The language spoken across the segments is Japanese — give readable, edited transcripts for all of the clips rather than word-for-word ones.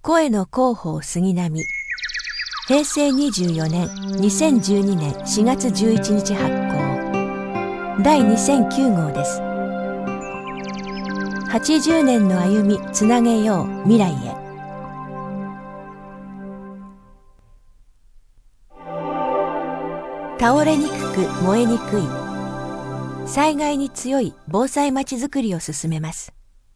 声の広報杉並。平成24年2012年4月11日発行。第2009号です。80年の歩みつなげよう未来へ。倒れにくく燃えにくい、災害に強い防災まちづくりを進めます。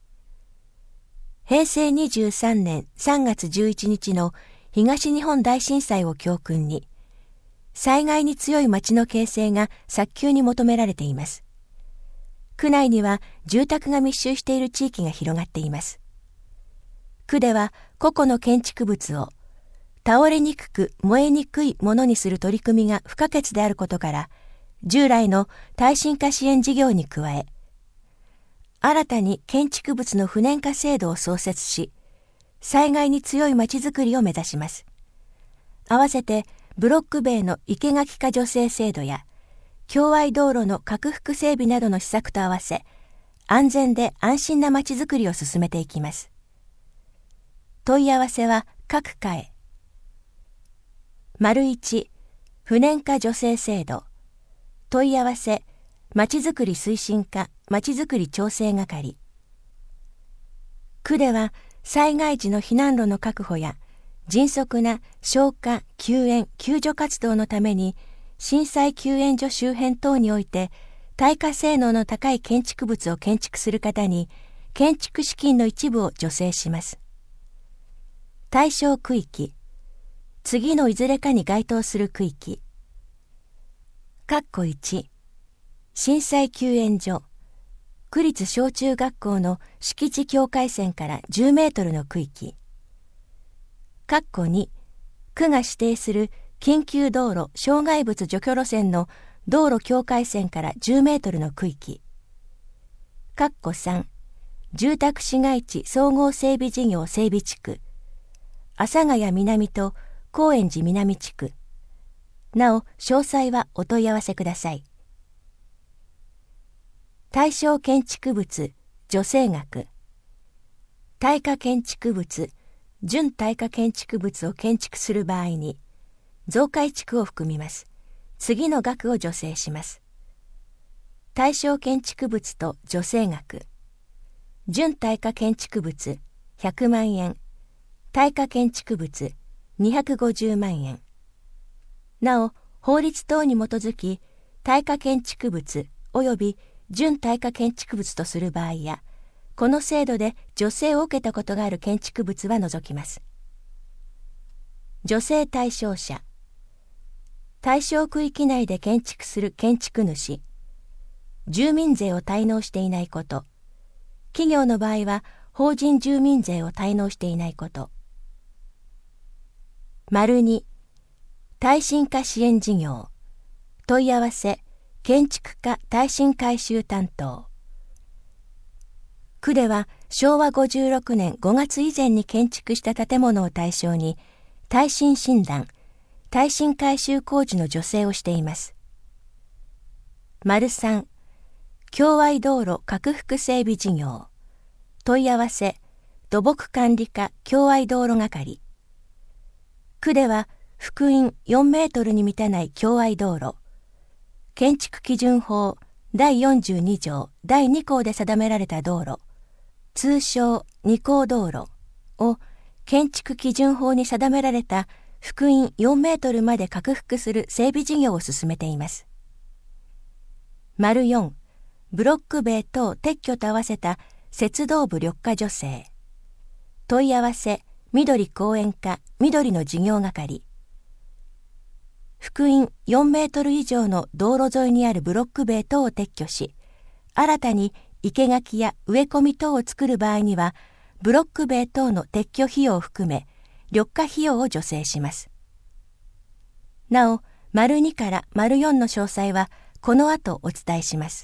平成23年3月11日の東日本大震災を教訓に、災害に強い町の形成が早急に求められています。区内には住宅が密集している地域が広がっています。区では個々の建築物を倒れにくく燃えにくいものにする取り組みが不可欠であることから、従来の耐震化支援事業に加え、新たに建築物の不燃化制度を創設し、災害に強いまちづくりを目指します。合わせてブロック塀の生垣化助成制度や、共愛道路の拡幅整備などの施策と合わせ、安全で安心なまちづくりを進めていきます。問い合わせは各課へ。1、不燃化助成制度。問い合わせ、まちづくり推進課まちづくり調整係。区では災害時の避難路の確保や迅速な消火・救援・救助活動のために、震災救援所周辺等において耐火性能の高い建築物を建築する方に建築資金の一部を助成します。対象区域、次のいずれかに該当する区域。1、震災救援所、区立小中学校の敷地境界線から10メートルの区域。2、区が指定する緊急道路障害物除去路線の道路境界線から10メートルの区域。3、住宅市街地総合整備事業整備地区、阿佐ヶ谷南と高円寺南地区。なお、詳細はお問い合わせください。対象建築物助成額。耐火建築物、準耐火建築物を建築する場合に、増改築を含みます。次の額を助成します。対象建築物と助成額。準耐火建築物100万円。耐火建築物250万円。なお、法律等に基づき、耐火建築物及び準耐火建築物とする場合や、この制度で助成を受けたことがある建築物は除きます。助成対象者。対象区域内で建築する建築主。住民税を滞納していないこと。企業の場合は法人住民税を滞納していないこと。2、耐震化支援事業。問い合わせ、建築家耐震改修担当。区では昭和56年5月以前に建築した建物を対象に、耐震診断、耐震改修工事の助成をしています。3、共愛道路拡幅整備事業。問い合わせ、土木管理課共愛道路係。区では幅員4メートルに満たない共愛道路、建築基準法第42条第2項で定められた道路、通称二項道路を建築基準法に定められた幅員4メートルまで拡幅する整備事業を進めています。4、ブロック塀等撤去と合わせた接道部緑化助成。問い合わせ、緑公園課緑の事業係。幅員4メートル以上の道路沿いにあるブロック塀等を撤去し、新たに生垣や植え込み等を作る場合には、ブロック塀等の撤去費用を含め、緑化費用を助成します。なお、2から4の詳細は、この後お伝えします。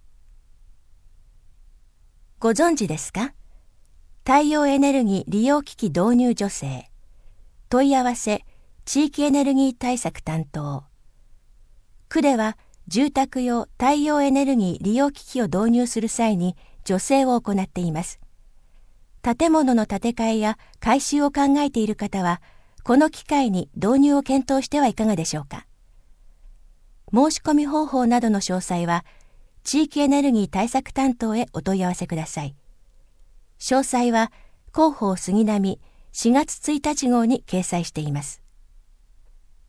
ご存知ですか？太陽エネルギー利用機器導入助成。問い合わせ、地域エネルギー対策担当。区では住宅用太陽エネルギー利用機器を導入する際に助成を行っています。 建物の建て替えや改修を考えている方は、この機会に導入を検討してはいかがでしょうか。申し込み方法などの詳細は、地域エネルギー対策担当へお問い合わせください。詳細は広報杉並4月1日号に掲載しています。